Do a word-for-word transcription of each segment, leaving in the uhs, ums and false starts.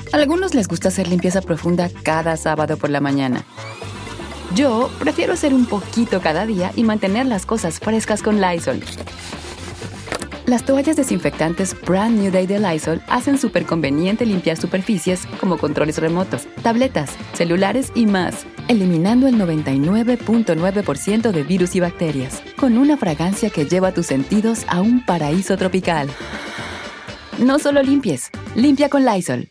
A algunos les gusta hacer limpieza profunda cada sábado por la mañana. Yo prefiero hacer un poquito cada día y mantener las cosas frescas con Lysol. Las toallas desinfectantes Brand New Day de Lysol hacen súper conveniente limpiar superficies como controles remotos, tabletas, celulares y más, eliminando el noventa y nueve punto nueve por ciento de virus y bacterias, con una fragancia que lleva tus sentidos a un paraíso tropical. No solo limpies, limpia con Lysol.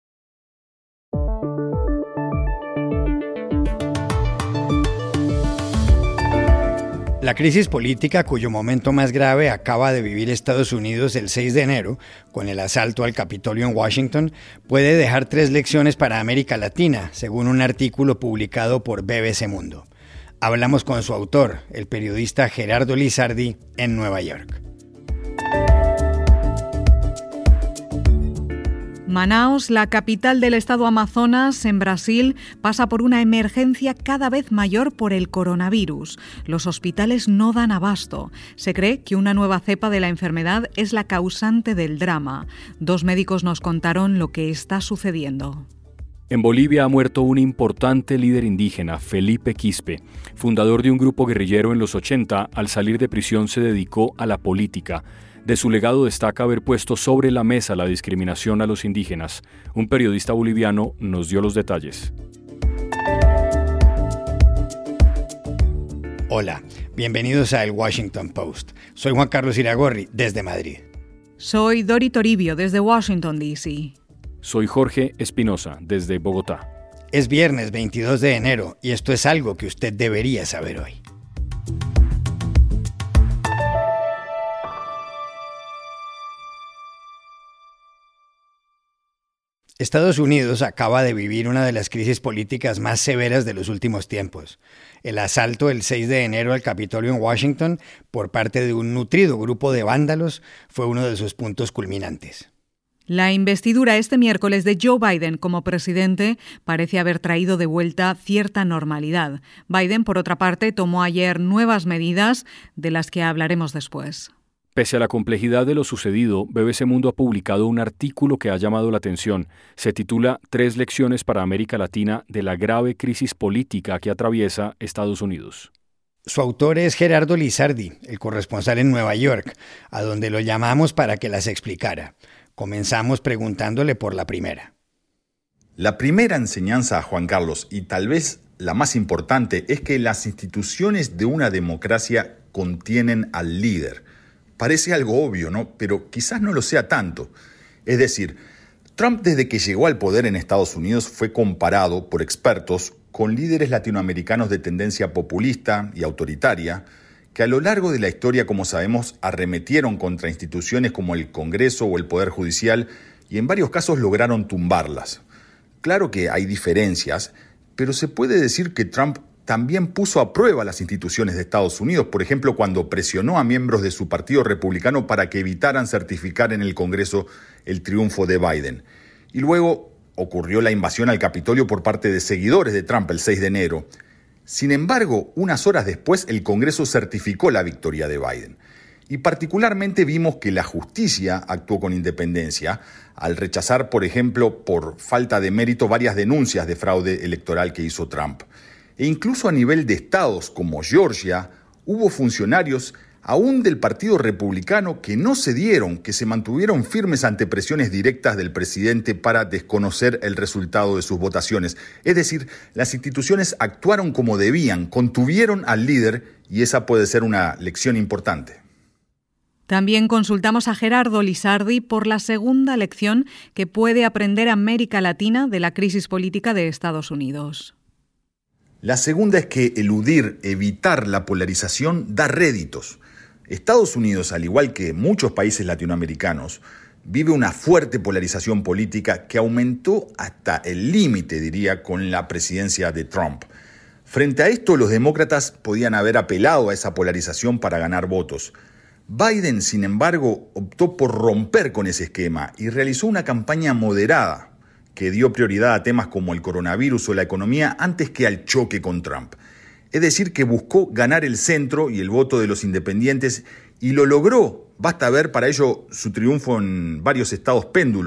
La crisis política cuyo momento más grave acaba de vivir Estados Unidos el seis de enero, con el asalto al Capitolio en Washington, puede dejar tres lecciones para América Latina, según un artículo publicado por B B C Mundo. Hablamos con su autor, el periodista Gerardo Lizardi, en Nueva York. Manaus, la capital del estado Amazonas, en Brasil, pasa por una emergencia cada vez mayor por el coronavirus. Los hospitales no dan abasto. Se cree que una nueva cepa de la enfermedad es la causante del drama. Dos médicos nos contaron lo que está sucediendo. En Bolivia ha muerto un importante líder indígena, Felipe Quispe. Fundador de un grupo guerrillero en los ochenta, al salir de prisión se dedicó a la política. De su legado destaca haber puesto sobre la mesa la discriminación a los indígenas. Un periodista boliviano nos dio los detalles. Hola, bienvenidos a El Washington Post. Soy Juan Carlos Iragorri, desde Madrid. Soy Dori Toribio, desde Washington, D C Soy Jorge Espinosa, desde Bogotá. Es viernes veintidós de enero y esto es algo que usted debería saber hoy. Estados Unidos acaba de vivir una de las crisis políticas más severas de los últimos tiempos. El asalto el seis de enero al Capitolio en Washington por parte de un nutrido grupo de vándalos fue uno de sus puntos culminantes. La investidura este miércoles de Joe Biden como presidente parece haber traído de vuelta cierta normalidad. Biden, por otra parte, tomó ayer nuevas medidas de las que hablaremos después. Pese a la complejidad de lo sucedido, B B C Mundo ha publicado un artículo que ha llamado la atención. Se titula Tres lecciones para América Latina de la grave crisis política que atraviesa Estados Unidos. Su autor es Gerardo Lizardi, el corresponsal en Nueva York, a donde lo llamamos para que las explicara. Comenzamos preguntándole por la primera. La primera enseñanza a Juan Carlos, y tal vez la más importante, es que las instituciones de una democracia contienen al líder. Parece algo obvio, ¿no? Pero quizás no lo sea tanto. Es decir, Trump desde que llegó al poder en Estados Unidos fue comparado por expertos con líderes latinoamericanos de tendencia populista y autoritaria que a lo largo de la historia, como sabemos, arremetieron contra instituciones como el Congreso o el Poder Judicial y en varios casos lograron tumbarlas. Claro que hay diferencias, pero se puede decir que Trump también puso a prueba las instituciones de Estados Unidos, por ejemplo, cuando presionó a miembros de su partido republicano para que evitaran certificar en el Congreso el triunfo de Biden. Y luego ocurrió la invasión al Capitolio por parte de seguidores de Trump el seis de enero. Sin embargo, unas horas después, el Congreso certificó la victoria de Biden. Y particularmente vimos que la justicia actuó con independencia al rechazar, por ejemplo, por falta de mérito, varias denuncias de fraude electoral que hizo Trump. E incluso a nivel de estados como Georgia, hubo funcionarios aún del Partido Republicano que no cedieron, que se mantuvieron firmes ante presiones directas del presidente para desconocer el resultado de sus votaciones. Es decir, las instituciones actuaron como debían, contuvieron al líder y esa puede ser una lección importante. También consultamos a Gerardo Lizardi por la segunda lección que puede aprender América Latina de la crisis política de Estados Unidos. La segunda es que eludir, evitar la polarización da réditos. Estados Unidos, al igual que muchos países latinoamericanos, vive una fuerte polarización política que aumentó hasta el límite, diría, con la presidencia de Trump. Frente a esto, los demócratas podían haber apelado a esa polarización para ganar votos. Biden, sin embargo, optó por romper con ese esquema y realizó una campaña moderada que dio prioridad a temas como el coronavirus o la economía antes que al choque con Trump. Es decir, que buscó ganar el centro y el voto de los independientes y lo logró. Basta ver para ello su triunfo en varios estados péndulo,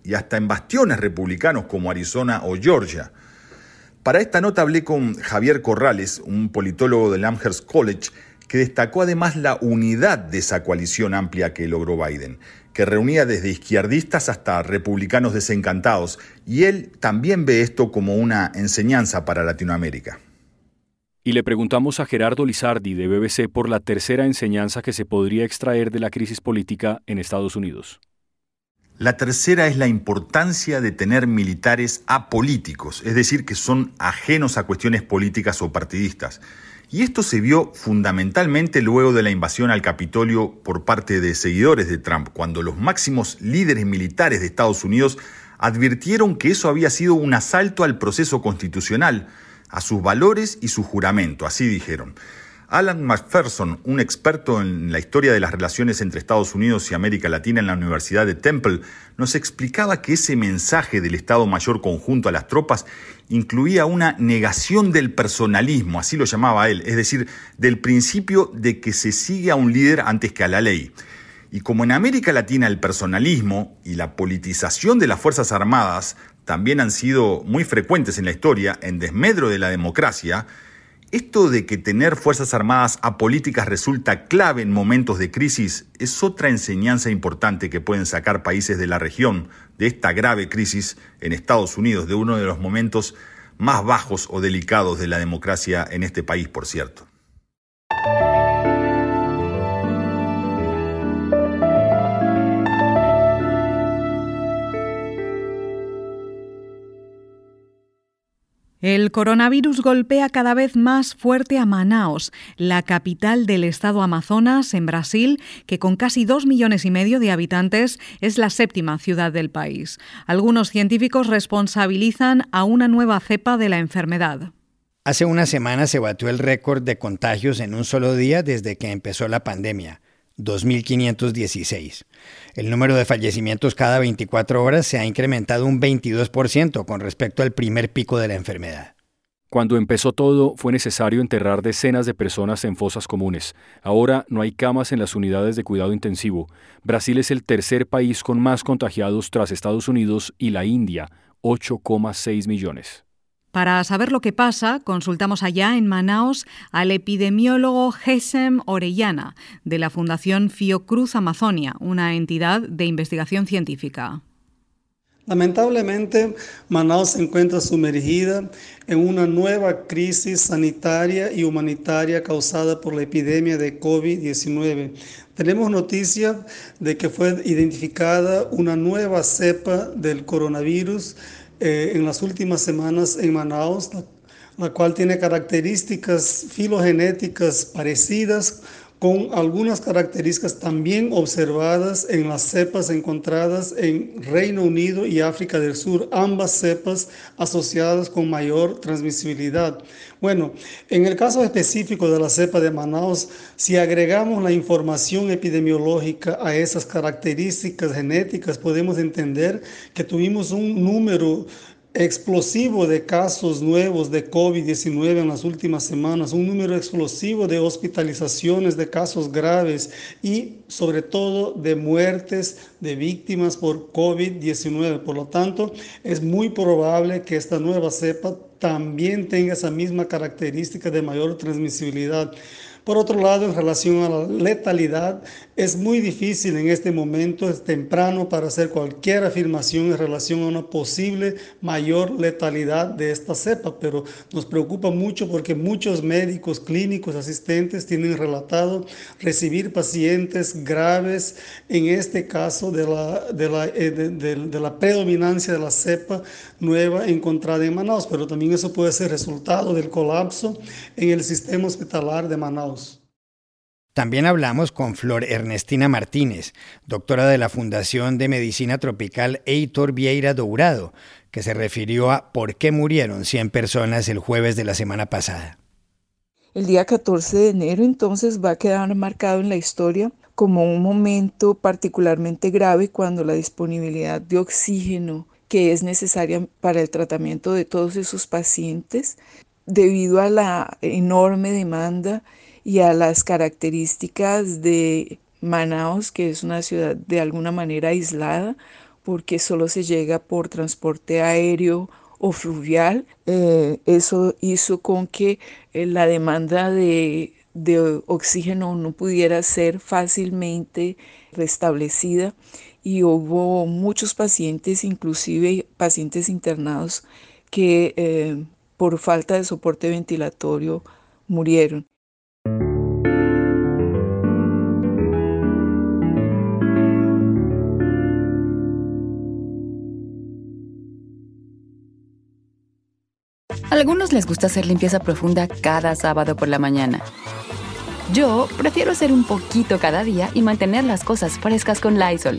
y hasta en bastiones republicanos como Arizona o Georgia. Para esta nota hablé con Javier Corrales, un politólogo del Amherst College, que destacó además la unidad de esa coalición amplia que logró Biden, que reunía desde izquierdistas hasta republicanos desencantados, y él también ve esto como una enseñanza para Latinoamérica. Y le preguntamos a Gerardo Lizardi de B B C por la tercera enseñanza que se podría extraer de la crisis política en Estados Unidos. La tercera es la importancia de tener militares apolíticos, es decir, que son ajenos a cuestiones políticas o partidistas. Y esto se vio fundamentalmente luego de la invasión al Capitolio por parte de seguidores de Trump, cuando los máximos líderes militares de Estados Unidos advirtieron que eso había sido un asalto al proceso constitucional, a sus valores y su juramento, así dijeron. Alan McPherson, un experto en la historia de las relaciones entre Estados Unidos y América Latina en la Universidad de Temple, nos explicaba que ese mensaje del Estado Mayor Conjunto a las tropas incluía una negación del personalismo, así lo llamaba él, es decir, del principio de que se sigue a un líder antes que a la ley. Y como en América Latina el personalismo y la politización de las Fuerzas Armadas también han sido muy frecuentes en la historia, en desmedro de la democracia, esto de que tener Fuerzas Armadas apolíticas resulta clave en momentos de crisis es otra enseñanza importante que pueden sacar países de la región de esta grave crisis en Estados Unidos, de uno de los momentos más bajos o delicados de la democracia en este país, por cierto. El coronavirus golpea cada vez más fuerte a Manaos, la capital del estado Amazonas, en Brasil, que con casi dos millones y medio de habitantes es la séptima ciudad del país. Algunos científicos responsabilizan a una nueva cepa de la enfermedad. Hace una semana se batió el récord de contagios en un solo día desde que empezó la pandemia, dos mil quinientos dieciséis. El número de fallecimientos cada veinticuatro horas se ha incrementado un veintidós por ciento con respecto al primer pico de la enfermedad. Cuando empezó todo, fue necesario enterrar decenas de personas en fosas comunes. Ahora no hay camas en las unidades de cuidado intensivo. Brasil es el tercer país con más contagiados tras Estados Unidos y la India, ocho coma seis millones. Para saber lo que pasa, consultamos allá en Manaos al epidemiólogo Gesem Orellana, de la Fundación Fiocruz Amazonia, una entidad de investigación científica. Lamentablemente, Manaos se encuentra sumergida en una nueva crisis sanitaria y humanitaria causada por la epidemia de COVID diecinueve. Tenemos noticia de que fue identificada una nueva cepa del coronavirus Eh, en las últimas semanas en Manaos, la, la cual tiene características filogenéticas parecidas con algunas características también observadas en las cepas encontradas en Reino Unido y África del Sur, ambas cepas asociadas con mayor transmisibilidad. Bueno, en el caso específico de la cepa de Manaos, si agregamos la información epidemiológica a esas características genéticas, podemos entender que tuvimos un número explosivo de casos nuevos de COVID diecinueve en las últimas semanas, un número explosivo de hospitalizaciones, de casos graves y sobre todo de muertes de víctimas por COVID diecinueve. Por lo tanto, es muy probable que esta nueva cepa también tenga esa misma característica de mayor transmisibilidad. Por otro lado, en relación a la letalidad, es muy difícil en este momento, es temprano para hacer cualquier afirmación en relación a una posible mayor letalidad de esta cepa, pero nos preocupa mucho porque muchos médicos clínicos asistentes tienen relatado recibir pacientes graves en este caso de la, de la, de, de, de la predominancia de la cepa nueva encontrada en Manaos, pero también eso puede ser resultado del colapso en el sistema hospitalar de Manaos. También hablamos con Flor Ernestina Martínez, doctora de la Fundación de Medicina Tropical Heitor Vieira Dourado, que se refirió a por qué murieron cien personas el jueves de la semana pasada. El día catorce de enero entonces va a quedar marcado en la historia como un momento particularmente grave cuando la disponibilidad de oxígeno que es necesaria para el tratamiento de todos esos pacientes, debido a la enorme demanda y a las características de Manaos, que es una ciudad de alguna manera aislada, porque solo se llega por transporte aéreo o fluvial. Eh, eso hizo con que eh, la demanda de, de oxígeno no pudiera ser fácilmente restablecida y hubo muchos pacientes, inclusive pacientes internados, que eh, por falta de soporte ventilatorio murieron. A algunos les gusta hacer limpieza profunda cada sábado por la mañana. Yo prefiero hacer un poquito cada día y mantener las cosas frescas con Lysol.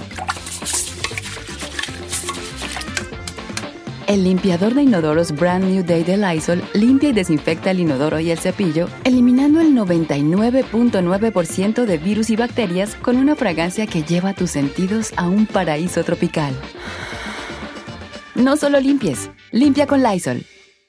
El limpiador de inodoros Brand New Day de Lysol limpia y desinfecta el inodoro y el cepillo, eliminando el noventa y nueve punto nueve por ciento de virus y bacterias con una fragancia que lleva tus sentidos a un paraíso tropical. No solo limpies, limpia con Lysol.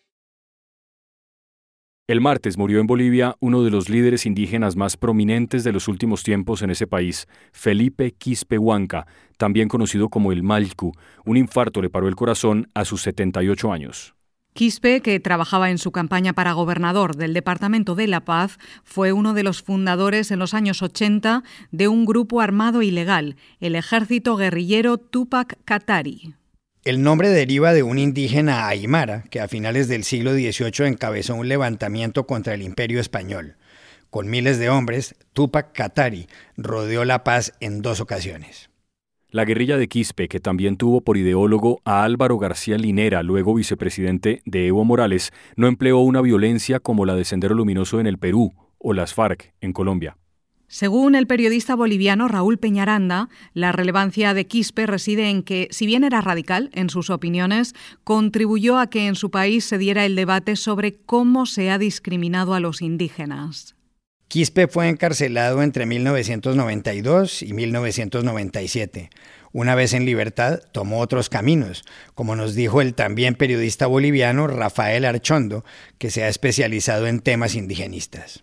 El martes murió en Bolivia uno de los líderes indígenas más prominentes de los últimos tiempos en ese país, Felipe Quispe Huanca, también conocido como el Malcu. Un infarto le paró el corazón a sus setenta y ocho años. Quispe, que trabajaba en su campaña para gobernador del Departamento de La Paz, fue uno de los fundadores en los años ochenta de un grupo armado ilegal, el Ejército Guerrillero Túpac Katari. El nombre deriva de un indígena aymara que a finales del siglo dieciocho encabezó un levantamiento contra el Imperio Español. Con miles de hombres, Túpac Katari rodeó La Paz en dos ocasiones. La guerrilla de Quispe, que también tuvo por ideólogo a Álvaro García Linera, luego vicepresidente de Evo Morales, no empleó una violencia como la de Sendero Luminoso en el Perú o las FARC en Colombia. Según el periodista boliviano Raúl Peñaranda, la relevancia de Quispe reside en que, si bien era radical en sus opiniones, contribuyó a que en su país se diera el debate sobre cómo se ha discriminado a los indígenas. Quispe fue encarcelado entre mil novecientos noventa y dos y mil novecientos noventa y siete. Una vez en libertad, tomó otros caminos, como nos dijo el también periodista boliviano Rafael Archondo, que se ha especializado en temas indigenistas.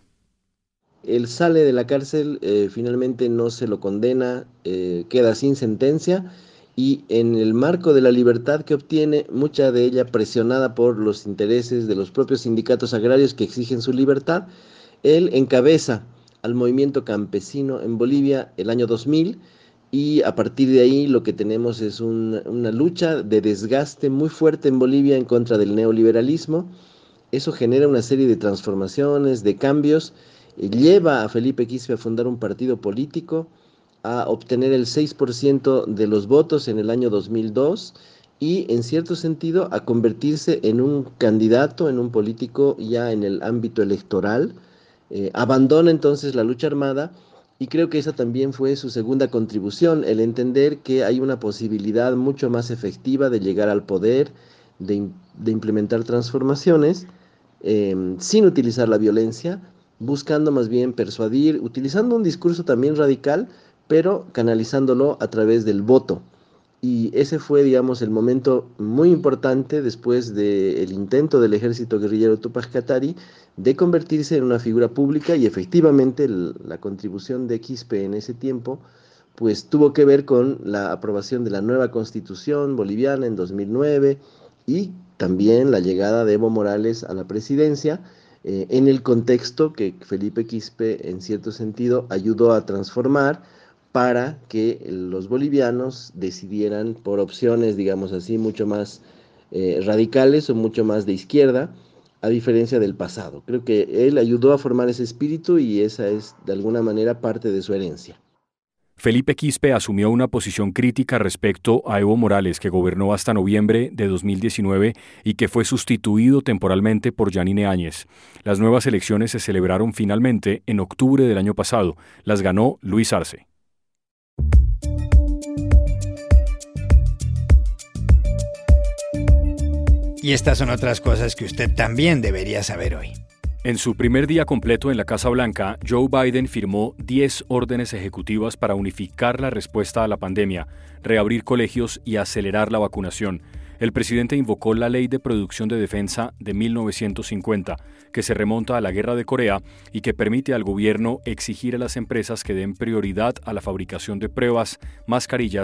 Él sale de la cárcel, eh, finalmente no se lo condena, eh, queda sin sentencia y en el marco de la libertad que obtiene, mucha de ella presionada por los intereses de los propios sindicatos agrarios que exigen su libertad, él encabeza al movimiento campesino en Bolivia el año dos mil y a partir de ahí lo que tenemos es un, una lucha de desgaste muy fuerte en Bolivia en contra del neoliberalismo. Eso genera una serie de transformaciones, de cambios. Lleva a Felipe Quispe a fundar un partido político, a obtener el seis por ciento de los votos en el año dos mil dos y, en cierto sentido, a convertirse en un candidato, en un político ya en el ámbito electoral. Eh, abandona entonces la lucha armada y creo que esa también fue su segunda contribución, el entender que hay una posibilidad mucho más efectiva de llegar al poder, de, de implementar transformaciones eh, sin utilizar la violencia, buscando más bien persuadir, utilizando un discurso también radical, pero canalizándolo a través del voto. Y ese fue, digamos, el momento muy importante después del intento del ejército guerrillero Túpac Katari de convertirse en una figura pública y efectivamente el, la contribución de Quispe en ese tiempo pues tuvo que ver con la aprobación de la nueva constitución boliviana en dos mil nueve y también la llegada de Evo Morales a la presidencia, Eh, en el contexto que Felipe Quispe, en cierto sentido, ayudó a transformar para que los bolivianos decidieran por opciones, digamos así, mucho más eh, radicales o mucho más de izquierda, a diferencia del pasado. Creo que él ayudó a formar ese espíritu y esa es, de alguna manera, parte de su herencia. Felipe Quispe asumió una posición crítica respecto a Evo Morales, que gobernó hasta noviembre de dos mil diecinueve y que fue sustituido temporalmente por Yanine Áñez. Las nuevas elecciones se celebraron finalmente en octubre del año pasado. Las ganó Luis Arce. Y estas son otras cosas que usted también debería saber hoy. En su primer día completo en la Casa Blanca, Joe Biden firmó diez órdenes ejecutivas para unificar la respuesta a la pandemia, reabrir colegios y acelerar la vacunación. El presidente invocó la Ley de Producción de Defensa de mil novecientos cincuenta, que se remonta a la Guerra de Corea y que permite al gobierno exigir a las empresas que den prioridad a la fabricación de pruebas, mascarillas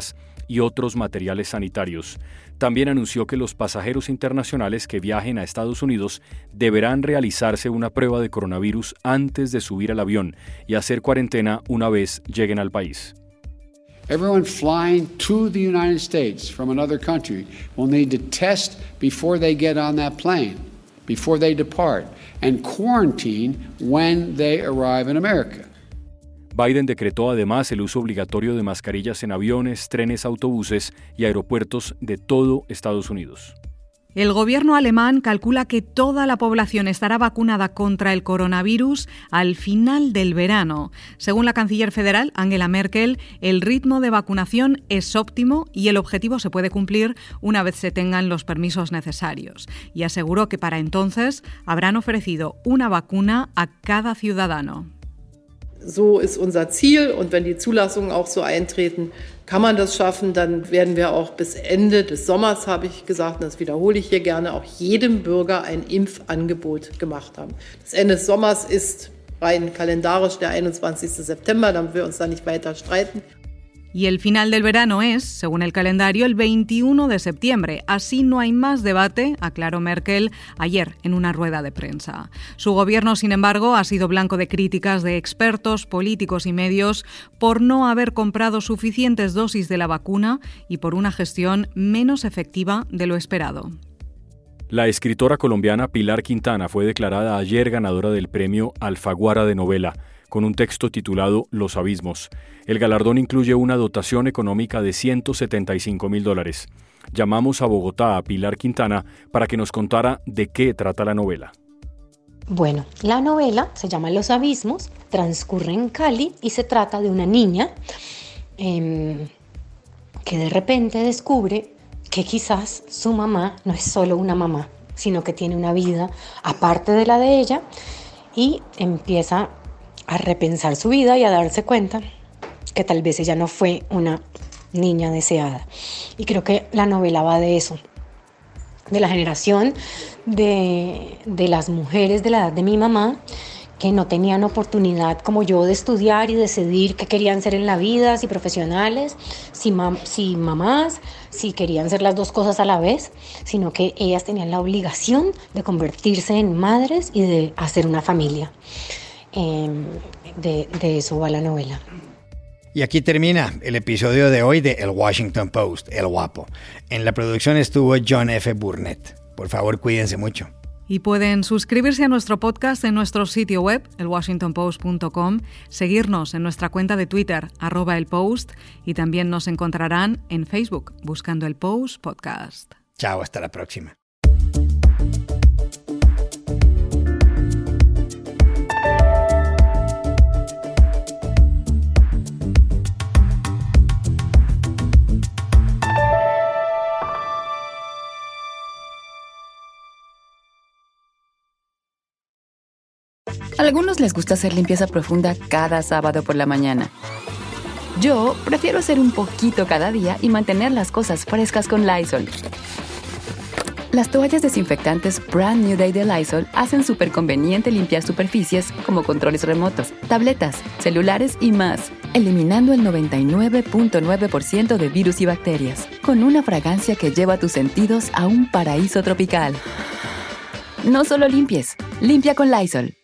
y otros materiales sanitarios. También anunció que los pasajeros internacionales que viajen a Estados Unidos deberán realizarse una prueba de coronavirus antes de subir al avión y hacer cuarentena una vez lleguen al país. Everyone flying to the United States from another country will need to test before they get on that plane, before they depart, and quarantine when they arrive in America. Biden decretó además el uso obligatorio de mascarillas en aviones, trenes, autobuses y aeropuertos de todo Estados Unidos. El gobierno alemán calcula que toda la población estará vacunada contra el coronavirus al final del verano. Según la canciller federal, Angela Merkel, el ritmo de vacunación es óptimo y el objetivo se puede cumplir una vez se tengan los permisos necesarios. Y aseguró que para entonces habrán ofrecido una vacuna a cada ciudadano. So ist unser Ziel und wenn die Zulassungen auch so eintreten, kann man das schaffen, dann werden wir auch bis Ende des Sommers, habe ich gesagt, und das wiederhole ich hier gerne, auch jedem Bürger ein Impfangebot gemacht haben. Das Ende des Sommers ist rein kalendarisch der einundzwanzigsten September, damit wir uns da nicht weiter streiten. Y el final del verano es, según el calendario, el veintiuno de septiembre. Así no hay más debate, aclaró Merkel ayer en una rueda de prensa. Su gobierno, sin embargo, ha sido blanco de críticas de expertos, políticos y medios por no haber comprado suficientes dosis de la vacuna y por una gestión menos efectiva de lo esperado. La escritora colombiana Pilar Quintana fue declarada ayer ganadora del premio Alfaguara de novela, con un texto titulado Los abismos. El galardón incluye una dotación económica de ciento setenta y cinco mil dólares. Llamamos a Bogotá a Pilar Quintana para que nos contara de qué trata la novela. Bueno, la novela se llama Los abismos, transcurre en Cali y se trata de una niña eh, que de repente descubre que quizás su mamá no es solo una mamá, sino que tiene una vida aparte de la de ella y empieza a repensar su vida y a darse cuenta que tal vez ella no fue una niña deseada. Y creo que la novela va de eso, de la generación de, de las mujeres de la edad de mi mamá, que no tenían oportunidad como yo de estudiar y decidir qué querían ser en la vida, si profesionales, si, mam- si mamás, si querían ser las dos cosas a la vez, sino que ellas tenían la obligación de convertirse en madres y de hacer una familia. Eh, de, de eso va la novela. Y aquí termina el episodio de hoy de El Washington Post, El Guapo. En la producción estuvo John F. Burnett. Por favor, cuídense mucho. Y pueden suscribirse a nuestro podcast en nuestro sitio web, el washington post punto com, seguirnos en nuestra cuenta de Twitter, arroba el Post, y también nos encontrarán en Facebook, buscando el Post Podcast. Chao, hasta la próxima. A algunos les gusta hacer limpieza profunda cada sábado por la mañana. Yo prefiero hacer un poquito cada día y mantener las cosas frescas con Lysol. Las toallas desinfectantes Brand New Day de Lysol hacen súper conveniente limpiar superficies como controles remotos, tabletas, celulares y más, eliminando el noventa y nueve punto nueve por ciento de virus y bacterias, con una fragancia que lleva tus sentidos a un paraíso tropical. No solo limpies, limpia con Lysol.